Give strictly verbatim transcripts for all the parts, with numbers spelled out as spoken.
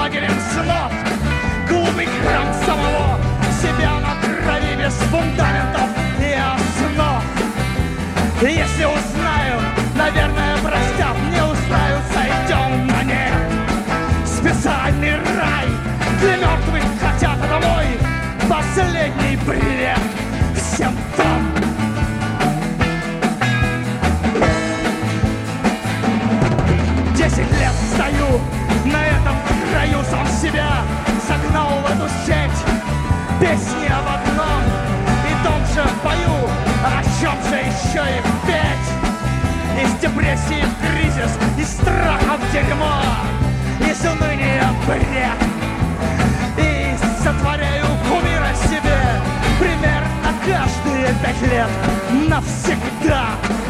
лагерем снов. Глупый храм самого себя на крови без фундаментов и основ. Если узнаю, наверное, простят, не узнаю, сойдем на нет. Специальный рай для мертвых, хотят домой. Последний привет всем там. Десять лет стою на этом краю, сам себя загнал в эту сеть. Песни об одном и том же пою, о чем же еще и петь? Из депрессии в кризис, из страха в дерьмо, из уныния бред. И сотворяю кумира себе примерно каждые пять лет навсегда.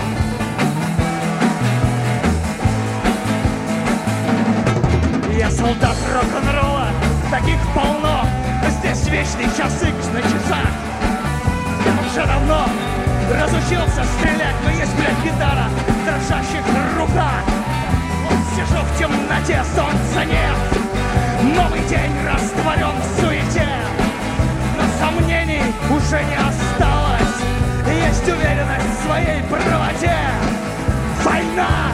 Я солдат рок-н-ролла, таких полно. Здесь вечный час икс на часах. Я уже давно разучился стрелять, но есть, блядь, гитара в дрожащих руках. Вот сижу в темноте, солнца нет. Новый день растворен в суете, но сомнений уже не осталось. Есть уверенность в своей правоте. Война!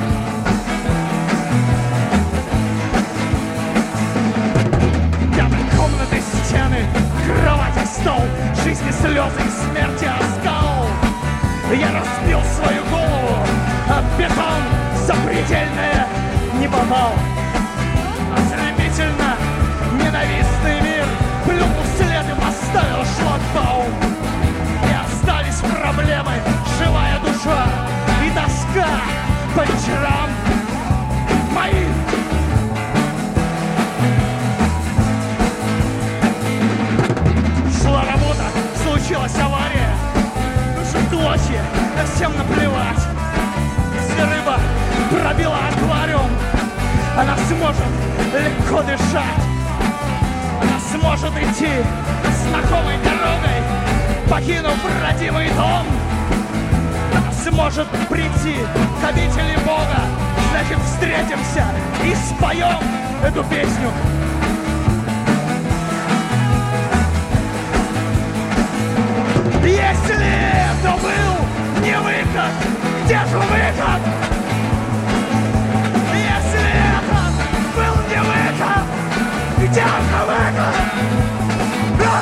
Комнаты, стены, кровать и стол, жизни слезы и смерти оскал. Я разбил свою голову, а бетон запредельное не попал. Ослепительно ненавистный мир плюнул вслед и поставил шлагбаум. И остались проблемы, живая душа и тоска по вечерам моих. Случилась авария, душа в клочья, а всем наплевать. Если рыба пробила аквариум, она сможет легко дышать. Она сможет идти знакомой дорогой, покинув родимый дом. Она сможет прийти к обители Бога. Значит, встретимся и споем эту песню. Если это был не выход, где же выход? Если это был не выход, где же выход? А?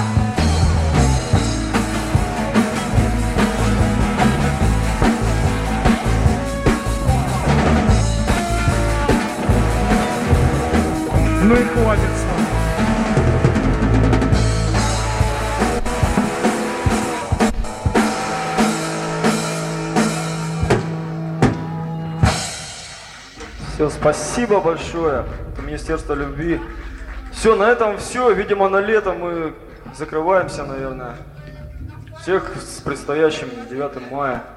Ну и хватит с вами. Все, спасибо большое, Министерство любви. Все, на этом все. Видимо, на лето мы закрываемся, наверное. Всех с предстоящим девятым мая.